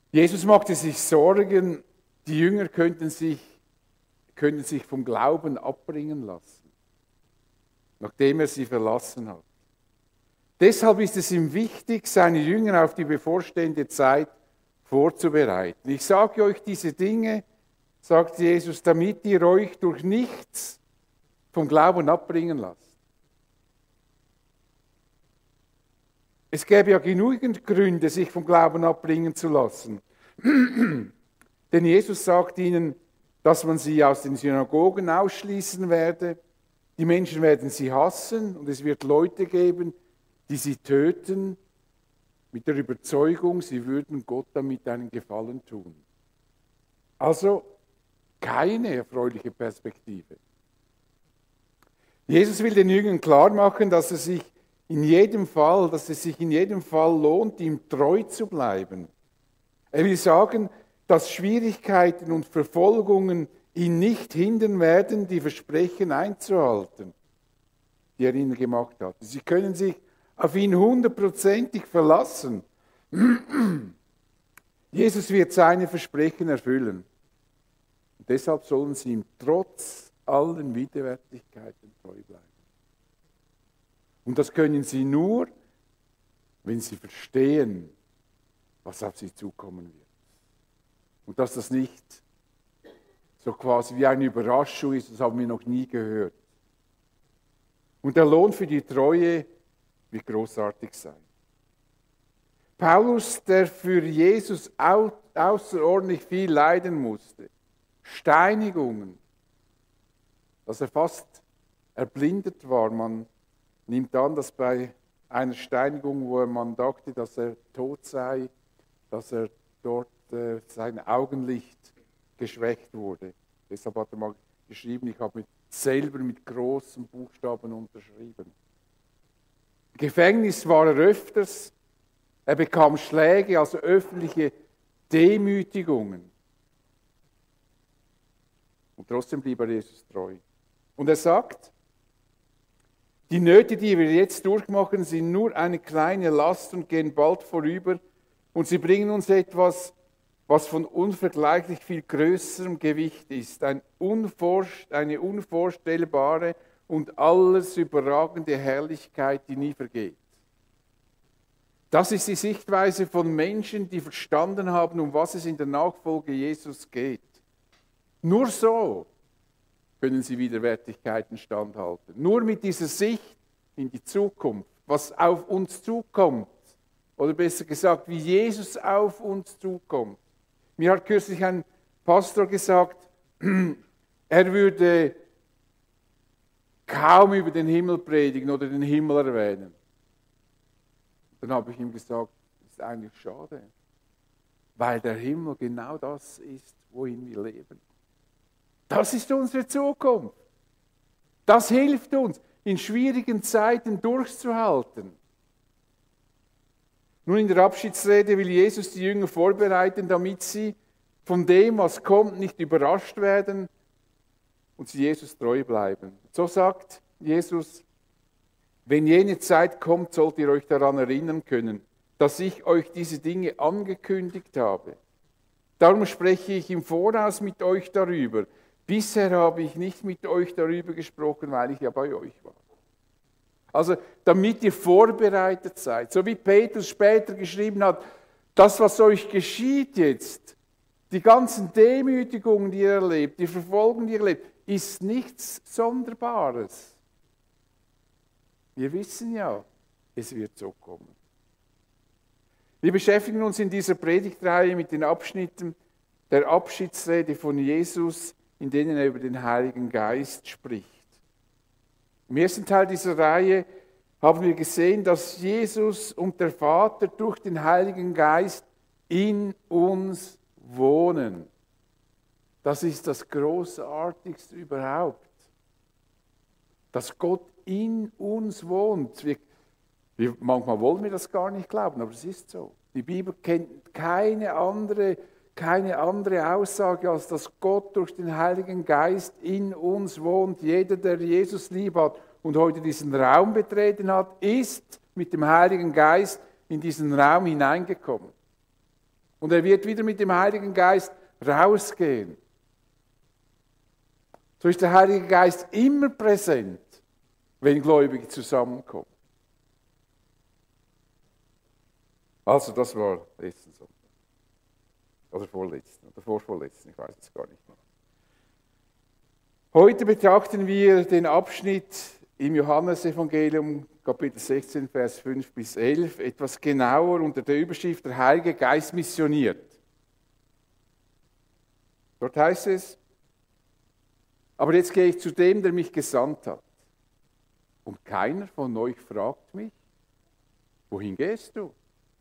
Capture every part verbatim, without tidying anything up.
Jesus machte sich Sorgen, die Jünger könnten sich, könnten sich vom Glauben abbringen lassen, nachdem er sie verlassen hat. Deshalb ist es ihm wichtig, seine Jünger auf die bevorstehende Zeit vorzubereiten. Ich sage euch diese Dinge, sagt Jesus, damit ihr euch durch nichts vom Glauben abbringen lasst. Es gäbe ja genügend Gründe, sich vom Glauben abbringen zu lassen. Denn Jesus sagt ihnen, dass man sie aus den Synagogen ausschließen werde. Die Menschen werden sie hassen und es wird Leute geben, die sie töten, mit der Überzeugung, sie würden Gott damit einen Gefallen tun. Also keine erfreuliche Perspektive. Jesus will den Jüngern klar machen, dass es sich in jedem Fall, dass es sich in jedem Fall lohnt, ihm treu zu bleiben. Er will sagen, dass Schwierigkeiten und Verfolgungen ihn nicht hindern werden, die Versprechen einzuhalten, die er ihnen gemacht hat. Sie können sich auf ihn hundertprozentig verlassen. Jesus wird seine Versprechen erfüllen. Und deshalb sollen sie ihm trotz allen Widerwärtigkeiten treu bleiben. Und das können sie nur, wenn sie verstehen, was auf sie zukommen wird. Und dass das nicht so quasi wie eine Überraschung ist, das haben wir noch nie gehört. Und der Lohn für die Treue wird großartig sein. Paulus, der für Jesus au- außerordentlich viel leiden musste, Steinigungen, dass er fast erblindet war. Man nimmt an, dass bei einer Steinigung, wo man dachte, dass er tot sei, dass er dort äh, sein Augenlicht geschwächt wurde. Deshalb hat er mal geschrieben, ich habe mit, selber mit großen Buchstaben unterschrieben. Im Gefängnis war er öfters, er bekam Schläge, also öffentliche Demütigungen. Und trotzdem blieb er Jesus treu. Und er sagt, die Nöte, die wir jetzt durchmachen, sind nur eine kleine Last und gehen bald vorüber. Und sie bringen uns etwas, was von unvergleichlich viel größerem Gewicht ist. Ein unvorst- eine unvorstellbare und alles überragende Herrlichkeit, die nie vergeht. Das ist die Sichtweise von Menschen, die verstanden haben, um was es in der Nachfolge Jesus geht. Nur so können sie Widerwärtigkeiten standhalten. Nur mit dieser Sicht in die Zukunft, was auf uns zukommt, oder besser gesagt, wie Jesus auf uns zukommt. Mir hat kürzlich ein Pastor gesagt, er würde kaum über den Himmel predigen oder den Himmel erwähnen. Dann habe ich ihm gesagt, das ist eigentlich schade, weil der Himmel genau das ist, wohin wir leben. Das ist unsere Zukunft. Das hilft uns, in schwierigen Zeiten durchzuhalten. Nun, in der Abschiedsrede will Jesus die Jünger vorbereiten, damit sie von dem, was kommt, nicht überrascht werden und sie Jesus treu bleiben. So sagt Jesus, wenn jene Zeit kommt, sollt ihr euch daran erinnern können, dass ich euch diese Dinge angekündigt habe. Darum spreche ich im Voraus mit euch darüber. Bisher habe ich nicht mit euch darüber gesprochen, weil ich ja bei euch war. Also, damit ihr vorbereitet seid. So wie Petrus später geschrieben hat, das, was euch geschieht jetzt, die ganzen Demütigungen, die ihr erlebt, die Verfolgung, die ihr erlebt, ist nichts Sonderbares. Wir wissen ja, es wird so kommen. Wir beschäftigen uns in dieser Predigtreihe mit den Abschnitten der Abschiedsrede von Jesus, in denen er über den Heiligen Geist spricht. Im ersten Teil dieser Reihe haben wir gesehen, dass Jesus und der Vater durch den Heiligen Geist in uns wohnen. Das ist das Großartigste überhaupt. Dass Gott in uns wohnt. Wir, wir, manchmal wollen wir das gar nicht glauben, aber es ist so. Die Bibel kennt keine andere, keine andere Aussage, als dass Gott durch den Heiligen Geist in uns wohnt. Jeder, der Jesus lieb hat und heute diesen Raum betreten hat, ist mit dem Heiligen Geist in diesen Raum hineingekommen. Und er wird wieder mit dem Heiligen Geist rausgehen. So ist der Heilige Geist immer präsent, wenn Gläubige zusammenkommen. Also das war letzten Sonntag. Oder vorletzten, oder vorvorletzten, ich weiß es gar nicht mehr. Heute betrachten wir den Abschnitt im Johannesevangelium, Kapitel sechzehn, Vers fünf bis elf, etwas genauer unter der Überschrift Der Heilige Geist missioniert. Dort heißt es, aber jetzt gehe ich zu dem, der mich gesandt hat. Und keiner von euch fragt mich, wohin gehst du?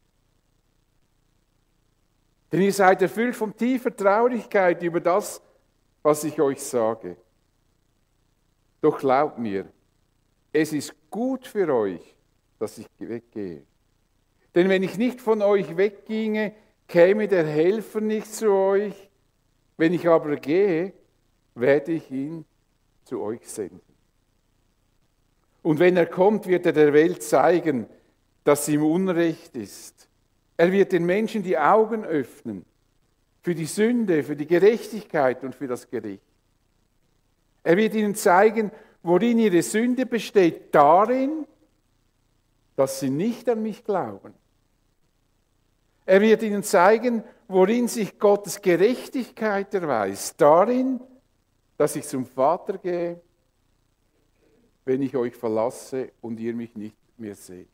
Denn ihr seid erfüllt von tiefer Traurigkeit über das, was ich euch sage. Doch glaubt mir, es ist gut für euch, dass ich weggehe. Denn wenn ich nicht von euch wegginge, käme der Helfer nicht zu euch. Wenn ich aber gehe, werde ich ihn zu euch senden. Und wenn er kommt, wird er der Welt zeigen, dass sie im Unrecht ist. Er wird den Menschen die Augen öffnen für die Sünde, für die Gerechtigkeit und für das Gericht. Er wird ihnen zeigen, worin ihre Sünde besteht, darin, dass sie nicht an mich glauben. Er wird ihnen zeigen, worin sich Gottes Gerechtigkeit erweist, darin, dass ich zum Vater gehe, wenn ich euch verlasse und ihr mich nicht mehr seht.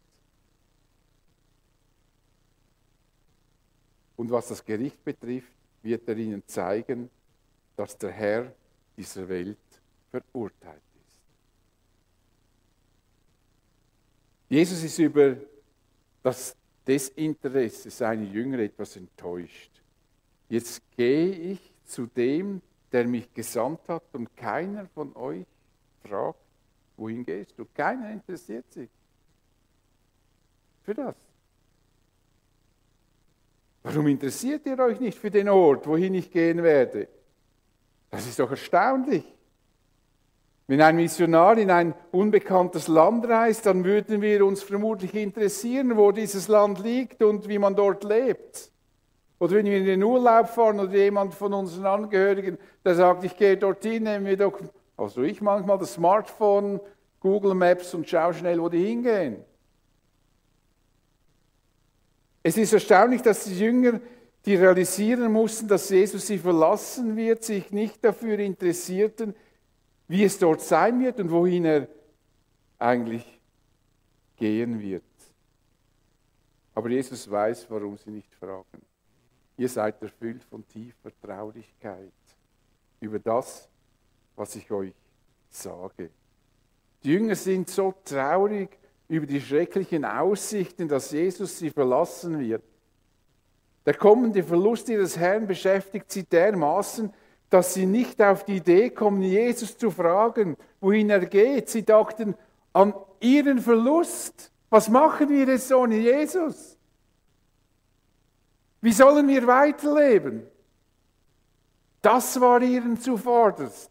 Und was das Gericht betrifft, wird er ihnen zeigen, dass der Herr dieser Welt verurteilt ist. Jesus ist über das Desinteresse seiner Jünger etwas enttäuscht. Jetzt gehe ich zu dem, der mich gesandt hat, und keiner von euch fragt, wohin gehst du? Keiner interessiert sich für das. Warum interessiert ihr euch nicht für den Ort, wohin ich gehen werde? Das ist doch erstaunlich. Wenn ein Missionar in ein unbekanntes Land reist, dann würden wir uns vermutlich interessieren, wo dieses Land liegt und wie man dort lebt. Oder wenn wir in den Urlaub fahren oder jemand von unseren Angehörigen, der sagt, ich gehe dorthin, nehmen wir doch, also ich manchmal das Smartphone, Google Maps und schau schnell, wo die hingehen. Es ist erstaunlich, dass die Jünger, die realisieren mussten, dass Jesus sie verlassen wird, sich nicht dafür interessierten, wie es dort sein wird und wohin er eigentlich gehen wird. Aber Jesus weiß, warum sie nicht fragen. Ihr seid erfüllt von tiefer Traurigkeit über das, was ich euch sage. Die Jünger sind so traurig über die schrecklichen Aussichten, dass Jesus sie verlassen wird. Der kommende Verlust ihres Herrn beschäftigt sie dermaßen, dass sie nicht auf die Idee kommen, Jesus zu fragen, wohin er geht. Sie dachten an ihren Verlust. Was machen wir jetzt ohne Jesus? Wie sollen wir weiterleben? Das war ihnen zuvorderst.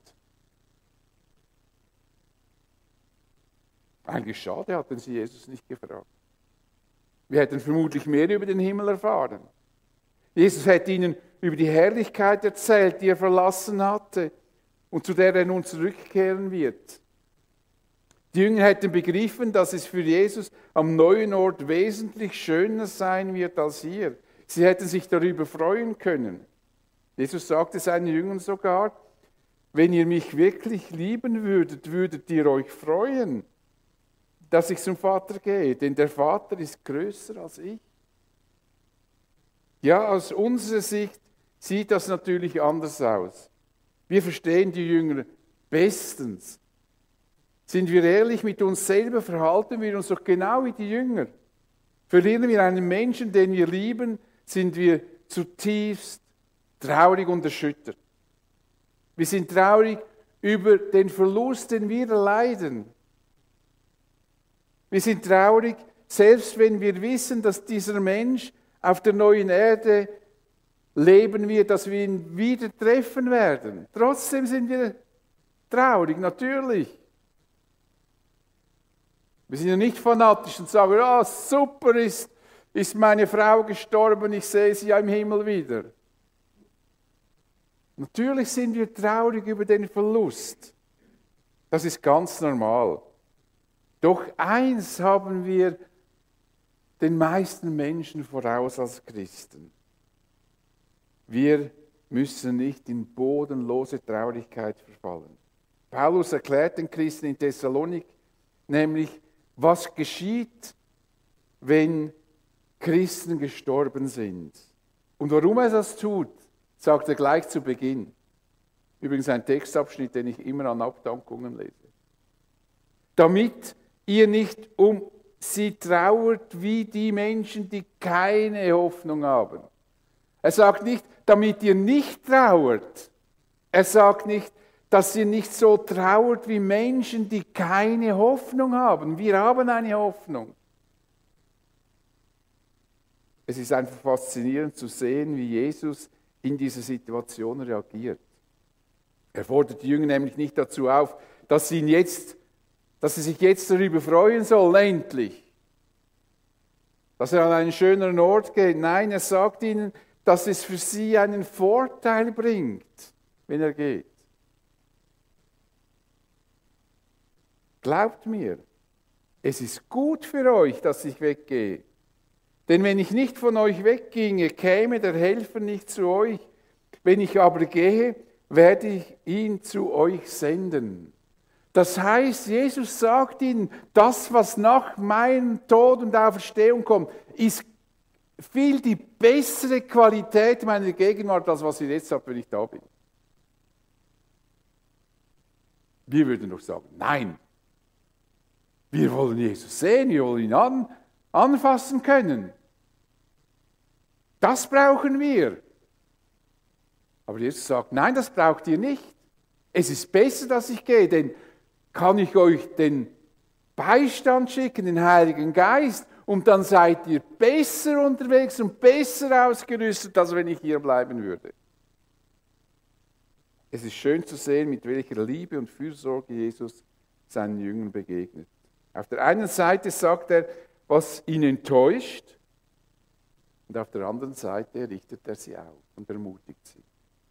Eigentlich schade, hatten sie Jesus nicht gefragt. Wir hätten vermutlich mehr über den Himmel erfahren. Jesus hätte ihnen über die Herrlichkeit erzählt, die er verlassen hatte und zu der er nun zurückkehren wird. Die Jünger hätten begriffen, dass es für Jesus am neuen Ort wesentlich schöner sein wird als hier. Sie hätten sich darüber freuen können. Jesus sagte seinen Jüngern sogar, wenn ihr mich wirklich lieben würdet, würdet ihr euch freuen, dass ich zum Vater gehe, denn der Vater ist größer als ich. Ja, aus unserer Sicht sieht das natürlich anders aus. Wir verstehen die Jünger bestens. Sind wir ehrlich mit uns selber, verhalten wir uns doch genau wie die Jünger. Verlieren wir einen Menschen, den wir lieben, sind wir zutiefst traurig und erschüttert. Wir sind traurig über den Verlust, den wir erleiden. Wir sind traurig, selbst wenn wir wissen, dass dieser Mensch auf der neuen Erde leben wird, dass wir ihn wieder treffen werden. Trotzdem sind wir traurig, natürlich. Wir sind ja nicht fanatisch und sagen, ja, super ist Ist meine Frau gestorben, ich sehe sie ja im Himmel wieder. Natürlich sind wir traurig über den Verlust. Das ist ganz normal. Doch eins haben wir den meisten Menschen voraus als Christen. Wir müssen nicht in bodenlose Traurigkeit verfallen. Paulus erklärt den Christen in Thessalonik nämlich, was geschieht, wenn Christen gestorben sind. Und warum er das tut, sagt er gleich zu Beginn. Übrigens ein Textabschnitt, den ich immer an Abdankungen lese. Damit ihr nicht um sie trauert wie die Menschen, die keine Hoffnung haben. Er sagt nicht, damit ihr nicht trauert. Er sagt nicht, dass ihr nicht so trauert wie Menschen, die keine Hoffnung haben. Wir haben eine Hoffnung. Es ist einfach faszinierend zu sehen, wie Jesus in dieser Situation reagiert. Er fordert die Jünger nämlich nicht dazu auf, dass sie, ihn jetzt, dass sie sich jetzt darüber freuen sollen, endlich. Dass er an einen schöneren Ort geht. Nein, er sagt ihnen, dass es für sie einen Vorteil bringt, wenn er geht. Glaubt mir, es ist gut für euch, dass ich weggehe. Denn wenn ich nicht von euch wegginge, käme der Helfer nicht zu euch. Wenn ich aber gehe, werde ich ihn zu euch senden. Das heißt, Jesus sagt ihnen, das, was nach meinem Tod und Auferstehung kommt, ist viel die bessere Qualität meiner Gegenwart, als was ihr jetzt habt, wenn ich da bin. Wir würden doch sagen, nein, wir wollen Jesus sehen, wir wollen ihn an, anfassen können. Das brauchen wir. Aber Jesus sagt, nein, das braucht ihr nicht. Es ist besser, dass ich gehe, denn kann ich euch den Beistand schicken, den Heiligen Geist, und dann seid ihr besser unterwegs und besser ausgerüstet, als wenn ich hier bleiben würde. Es ist schön zu sehen, mit welcher Liebe und Fürsorge Jesus seinen Jüngern begegnet. Auf der einen Seite sagt er, was ihn enttäuscht, und auf der anderen Seite richtet er sie auf und ermutigt sie.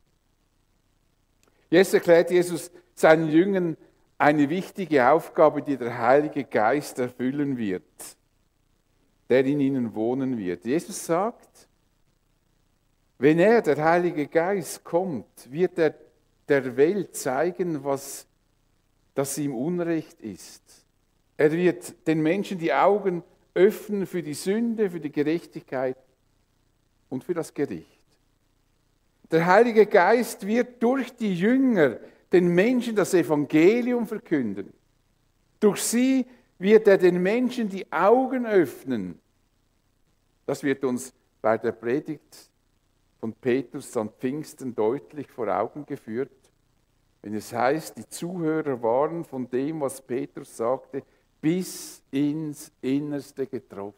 Jetzt erklärt Jesus seinen Jüngern eine wichtige Aufgabe, die der Heilige Geist erfüllen wird, der in ihnen wohnen wird. Jesus sagt, wenn er, der Heilige Geist, kommt, wird er der Welt zeigen, was das ihm Unrecht ist. Er wird den Menschen die Augen öffnen für die Sünde, für die Gerechtigkeit und für das Gericht. Der Heilige Geist wird durch die Jünger den Menschen das Evangelium verkünden. Durch sie wird er den Menschen die Augen öffnen. Das wird uns bei der Predigt von Petrus an Pfingsten deutlich vor Augen geführt, wenn es heißt, die Zuhörer waren von dem, was Petrus sagte, bis ins Innerste getroffen.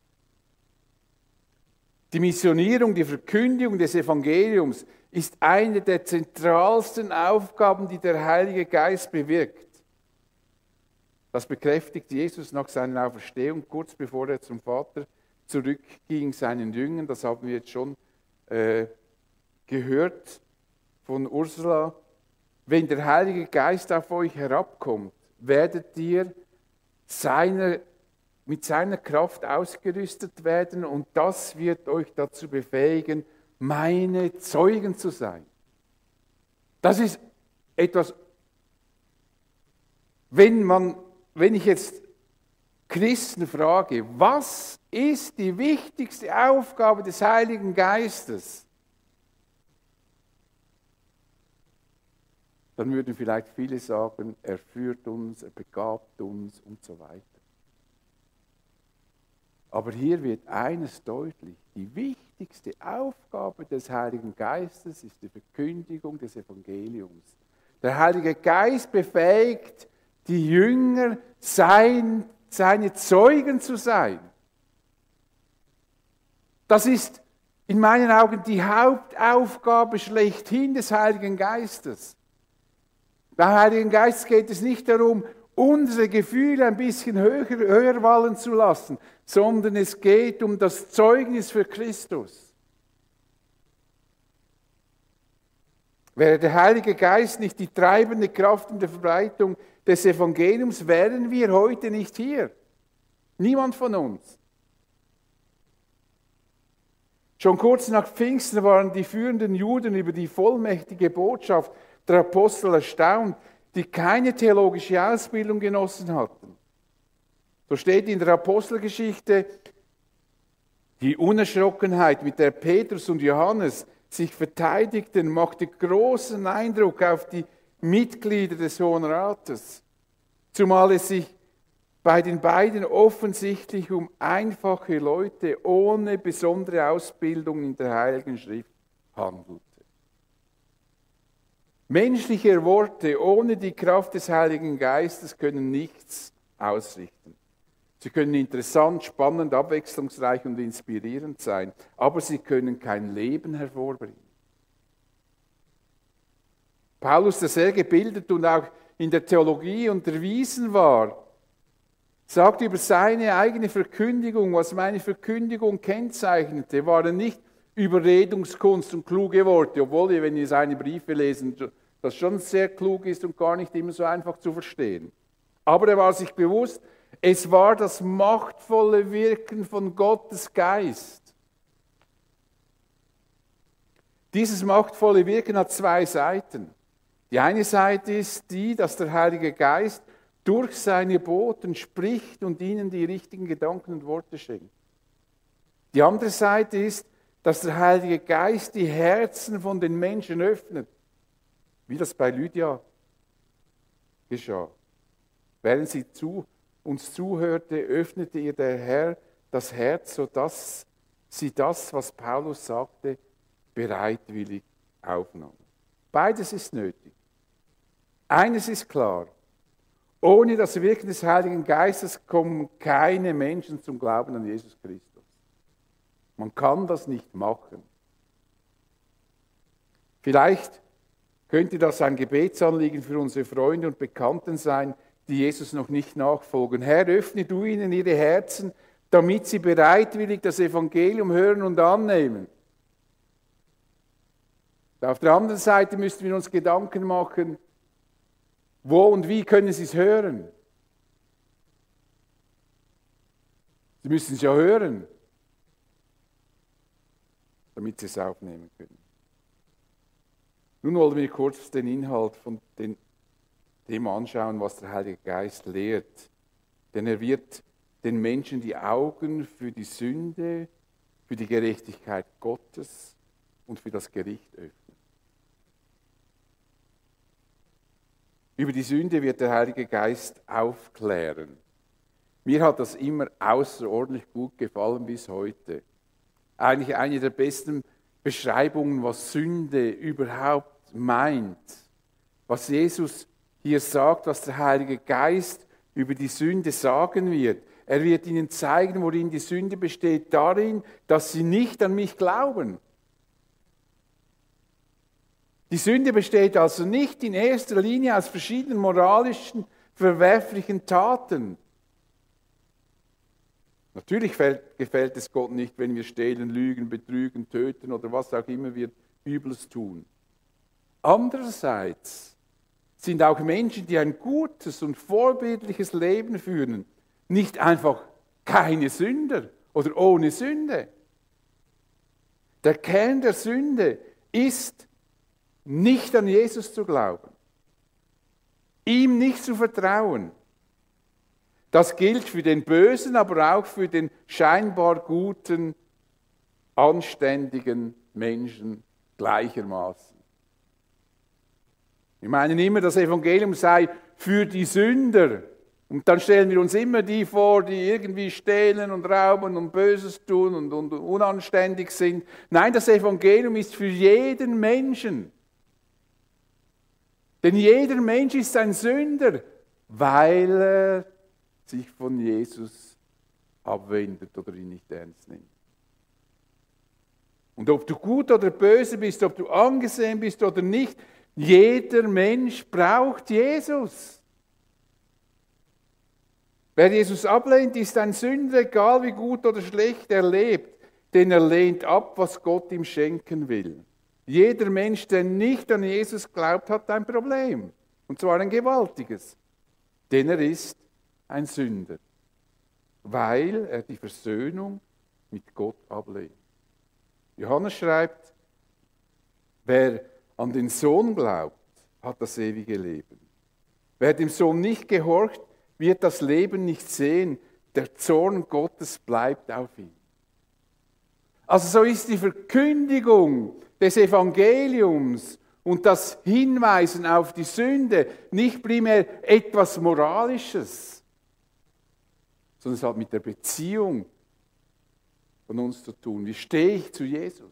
Die Missionierung, die Verkündigung des Evangeliums ist eine der zentralsten Aufgaben, die der Heilige Geist bewirkt. Das bekräftigt Jesus nach seiner Auferstehung, kurz bevor er zum Vater zurückging, seinen Jüngern. Das haben wir jetzt schon äh, gehört von Ursula. Wenn der Heilige Geist auf euch herabkommt, werdet ihr seiner mit seiner Kraft ausgerüstet werden und das wird euch dazu befähigen, meine Zeugen zu sein. Das ist etwas, wenn man, wenn ich jetzt Christen frage, was ist die wichtigste Aufgabe des Heiligen Geistes? Dann würden vielleicht viele sagen, er führt uns, er begabt uns und so weiter. Aber hier wird eines deutlich, die wichtigste Aufgabe des Heiligen Geistes ist die Verkündigung des Evangeliums. Der Heilige Geist befähigt die Jünger, sein, seine Zeugen zu sein. Das ist in meinen Augen die Hauptaufgabe schlechthin des Heiligen Geistes. Beim Heiligen Geist geht es nicht darum, unsere Gefühle ein bisschen höher, höher wallen zu lassen, sondern es geht um das Zeugnis für Christus. Wäre der Heilige Geist nicht die treibende Kraft in der Verbreitung des Evangeliums, wären wir heute nicht hier. Niemand von uns. Schon kurz nach Pfingsten waren die führenden Juden über die vollmächtige Botschaft der Apostel erstaunt, die keine theologische Ausbildung genossen hatten. So steht in der Apostelgeschichte die Unerschrockenheit, mit der Petrus und Johannes sich verteidigten, machte großen Eindruck auf die Mitglieder des Hohen Rates, zumal es sich bei den beiden offensichtlich um einfache Leute ohne besondere Ausbildung in der Heiligen Schrift handelte. Menschliche Worte ohne die Kraft des Heiligen Geistes können nichts ausrichten. Sie können interessant, spannend, abwechslungsreich und inspirierend sein, aber sie können kein Leben hervorbringen. Paulus, der sehr gebildet und auch in der Theologie unterwiesen war, sagt über seine eigene Verkündigung, was meine Verkündigung kennzeichnete, waren nicht Überredungskunst und kluge Worte, obwohl wir, wenn wir seine Briefe lesen, das schon sehr klug ist und gar nicht immer so einfach zu verstehen. Aber er war sich bewusst, es war das machtvolle Wirken von Gottes Geist. Dieses machtvolle Wirken hat zwei Seiten. Die eine Seite ist die, dass der Heilige Geist durch seine Boten spricht und ihnen die richtigen Gedanken und Worte schenkt. Die andere Seite ist, dass der Heilige Geist die Herzen von den Menschen öffnet, wie das bei Lydia geschah. Während sie zu, uns zuhörte, öffnete ihr der Herr das Herz, sodass sie das, was Paulus sagte, bereitwillig aufnahm. Beides ist nötig. Eines ist klar: Ohne das Wirken des Heiligen Geistes kommen keine Menschen zum Glauben an Jesus Christus. Man kann das nicht machen. Vielleicht könnte das ein Gebetsanliegen für unsere Freunde und Bekannten sein, die Jesus noch nicht nachfolgen. Herr, öffne du ihnen ihre Herzen, damit sie bereitwillig das Evangelium hören und annehmen. Auf der anderen Seite müssen wir uns Gedanken machen, wo und wie können sie es hören? Sie müssen es ja hören, damit sie es aufnehmen können. Nun wollen wir kurz den Inhalt von den, dem anschauen, was der Heilige Geist lehrt. Denn er wird den Menschen die Augen für die Sünde, für die Gerechtigkeit Gottes und für das Gericht öffnen. Über die Sünde wird der Heilige Geist aufklären. Mir hat das immer außerordentlich gut gefallen bis heute. Eigentlich eine der besten Beschreibungen, was Sünde überhaupt meint. Was Jesus hier sagt, was der Heilige Geist über die Sünde sagen wird. Er wird ihnen zeigen, worin die Sünde besteht, darin, dass sie nicht an mich glauben. Die Sünde besteht also nicht in erster Linie aus verschiedenen moralischen, verwerflichen Taten. Natürlich gefällt es Gott nicht, wenn wir stehlen, lügen, betrügen, töten oder was auch immer wir Übles tun. Andererseits sind auch Menschen, die ein gutes und vorbildliches Leben führen, nicht einfach keine Sünder oder ohne Sünde. Der Kern der Sünde ist, nicht an Jesus zu glauben, ihm nicht zu vertrauen. Das gilt für den Bösen, aber auch für den scheinbar guten, anständigen Menschen gleichermaßen. Wir meinen immer, das Evangelium sei für die Sünder. Und dann stellen wir uns immer die vor, die irgendwie stehlen und rauben und Böses tun und, und unanständig sind. Nein, das Evangelium ist für jeden Menschen. Denn jeder Mensch ist ein Sünder, weil er sich von Jesus abwendet oder ihn nicht ernst nimmt. Und ob du gut oder böse bist, ob du angesehen bist oder nicht, jeder Mensch braucht Jesus. Wer Jesus ablehnt, ist ein Sünder, egal wie gut oder schlecht er lebt, denn er lehnt ab, was Gott ihm schenken will. Jeder Mensch, der nicht an Jesus glaubt, hat ein Problem. Und zwar ein gewaltiges. Denn er ist ein Sünder, weil er die Versöhnung mit Gott ablehnt. Johannes schreibt, wer an den Sohn glaubt, hat das ewige Leben. Wer dem Sohn nicht gehorcht, wird das Leben nicht sehen. Der Zorn Gottes bleibt auf ihm. Also so ist die Verkündigung des Evangeliums und das Hinweisen auf die Sünde nicht primär etwas Moralisches, sondern es hat mit der Beziehung von uns zu tun. Wie stehe ich zu Jesus?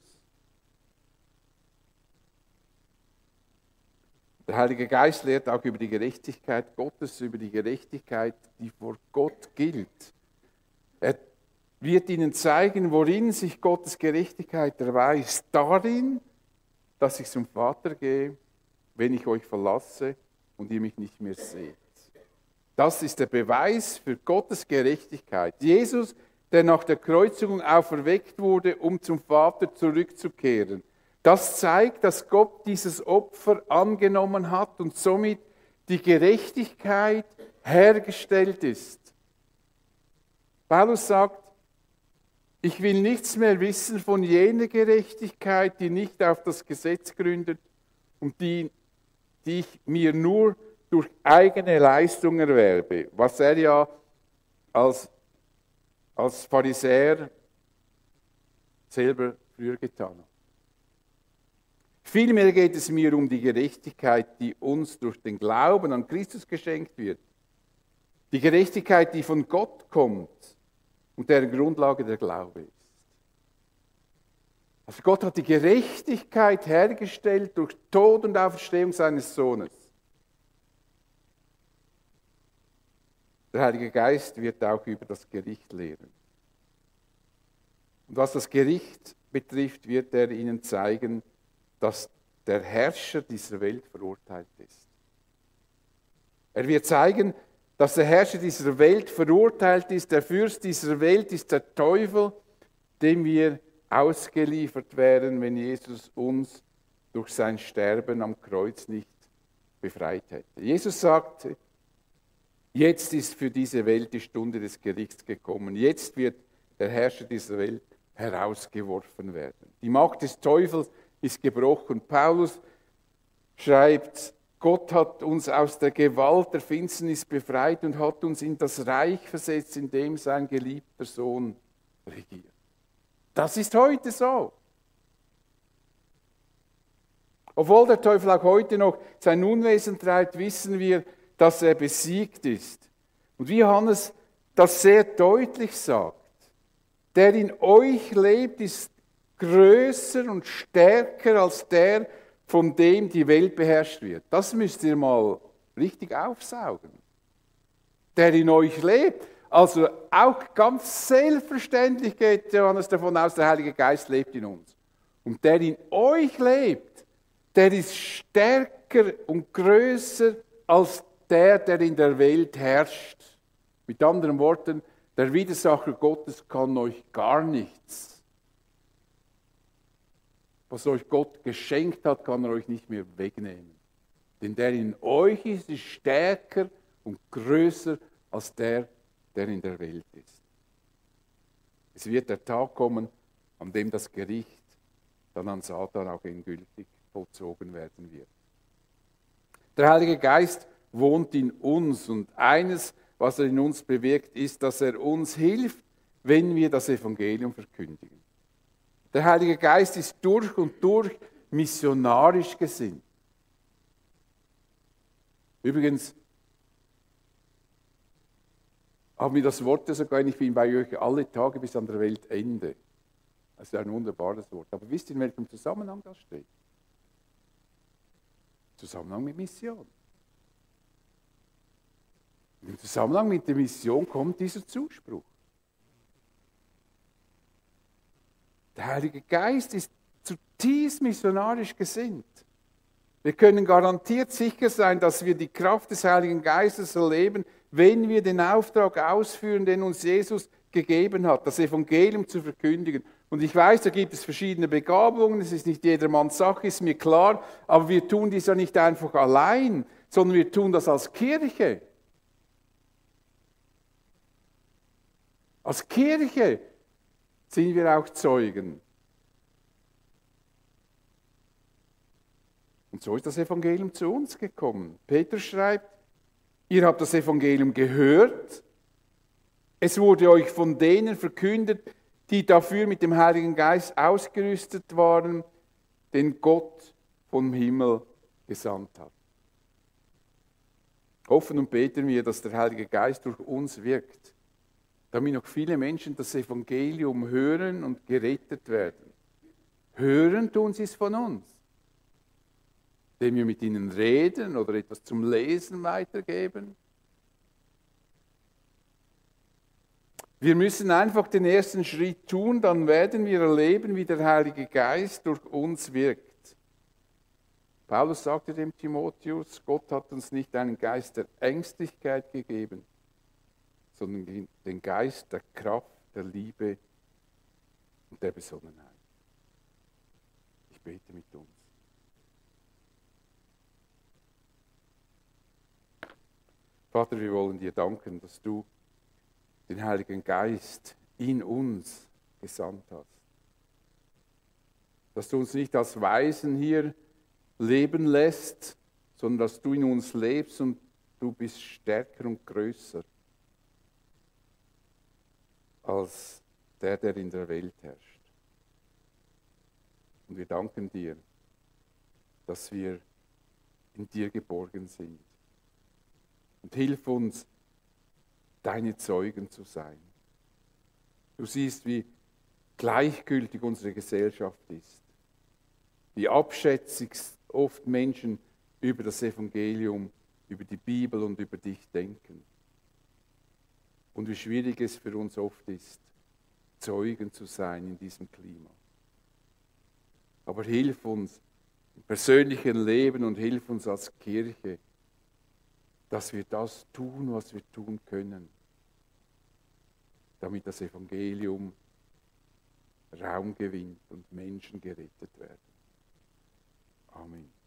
Der Heilige Geist lehrt auch über die Gerechtigkeit Gottes, über die Gerechtigkeit, die vor Gott gilt. Er wird ihnen zeigen, worin sich Gottes Gerechtigkeit erweist. Darin, dass ich zum Vater gehe, wenn ich euch verlasse und ihr mich nicht mehr seht. Das ist der Beweis für Gottes Gerechtigkeit. Jesus, der nach der Kreuzigung auferweckt wurde, um zum Vater zurückzukehren. Das zeigt, dass Gott dieses Opfer angenommen hat und somit die Gerechtigkeit hergestellt ist. Paulus sagt, ich will nichts mehr wissen von jener Gerechtigkeit, die nicht auf das Gesetz gründet und die, die ich mir nur durch eigene Leistung erwerbe, was er ja als, als Pharisäer selber früher getan hat. Vielmehr geht es mir um die Gerechtigkeit, die uns durch den Glauben an Christus geschenkt wird. Die Gerechtigkeit, die von Gott kommt und deren Grundlage der Glaube ist. Also Gott hat die Gerechtigkeit hergestellt durch Tod und Auferstehung seines Sohnes. Der Heilige Geist wird auch über das Gericht lehren. Und was das Gericht betrifft, wird er ihnen zeigen, dass der Herrscher dieser Welt verurteilt ist. Er wird zeigen, dass der Herrscher dieser Welt verurteilt ist. Der Fürst dieser Welt ist der Teufel, dem wir ausgeliefert wären, wenn Jesus uns durch sein Sterben am Kreuz nicht befreit hätte. Jesus sagt, jetzt ist für diese Welt die Stunde des Gerichts gekommen. Jetzt wird der Herrscher dieser Welt herausgeworfen werden. Die Macht des Teufels ist gebrochen. Paulus schreibt, Gott hat uns aus der Gewalt der Finsternis befreit und hat uns in das Reich versetzt, in dem sein geliebter Sohn regiert. Das ist heute so. Obwohl der Teufel auch heute noch sein Unwesen treibt, wissen wir, dass er besiegt ist. Und wie Johannes das sehr deutlich sagt, der in euch lebt, ist größer und stärker als der, von dem die Welt beherrscht wird. Das müsst ihr mal richtig aufsaugen. Der in euch lebt. Also auch ganz selbstverständlich geht Johannes davon aus, der Heilige Geist lebt in uns. Und der in euch lebt, der ist stärker und größer als der, der in der Welt herrscht. Mit anderen Worten, der Widersacher Gottes kann euch gar nichts. Was euch Gott geschenkt hat, kann er euch nicht mehr wegnehmen. Denn der in euch ist, ist stärker und größer als der, der in der Welt ist. Es wird der Tag kommen, an dem das Gericht dann an Satan auch endgültig vollzogen werden wird. Der Heilige Geist wohnt in uns und eines, was er in uns bewirkt, ist, dass er uns hilft, wenn wir das Evangelium verkündigen. Der Heilige Geist ist durch und durch missionarisch gesinnt. Übrigens haben wir das Wort sogar, ich bin bei euch alle Tage bis an der Weltende. Das ist ein wunderbares Wort. Aber wisst ihr, in welchem Zusammenhang das steht? Zusammenhang mit Mission. Im Zusammenhang mit der Mission kommt dieser Zuspruch. Der Heilige Geist ist zutiefst missionarisch gesinnt. Wir können garantiert sicher sein, dass wir die Kraft des Heiligen Geistes erleben, wenn wir den Auftrag ausführen, den uns Jesus gegeben hat, das Evangelium zu verkündigen. Und ich weiß, da gibt es verschiedene Begabungen, es ist nicht jedermanns Sache, ist mir klar, aber wir tun dies ja nicht einfach allein, sondern wir tun das als Kirche. Als Kirche sind wir auch Zeugen. Und so ist das Evangelium zu uns gekommen. Petrus schreibt, ihr habt das Evangelium gehört, es wurde euch von denen verkündet, die dafür mit dem Heiligen Geist ausgerüstet waren, den Gott vom Himmel gesandt hat. Hoffen und beten wir, dass der Heilige Geist durch uns wirkt, damit noch viele Menschen das Evangelium hören und gerettet werden. Hören tun sie es von uns, indem wir mit ihnen reden oder etwas zum Lesen weitergeben. Wir müssen einfach den ersten Schritt tun, dann werden wir erleben, wie der Heilige Geist durch uns wirkt. Paulus sagte dem Timotheus, Gott hat uns nicht einen Geist der Ängstlichkeit gegeben, sondern den Geist der Kraft, der Liebe und der Besonnenheit. Ich bete mit uns. Vater, wir wollen dir danken, dass du den Heiligen Geist in uns gesandt hast. Dass du uns nicht als Weisen hier leben lässt, sondern dass du in uns lebst und du bist stärker und größer als der, der in der Welt herrscht. Und wir danken dir, dass wir in dir geborgen sind. Und hilf uns, deine Zeugen zu sein. Du siehst, wie gleichgültig unsere Gesellschaft ist, wie abschätzig oft Menschen über das Evangelium, über die Bibel und über dich denken. Und wie schwierig es für uns oft ist, Zeugen zu sein in diesem Klima. Aber hilf uns im persönlichen Leben und hilf uns als Kirche, dass wir das tun, was wir tun können, damit das Evangelium Raum gewinnt und Menschen gerettet werden. Amen.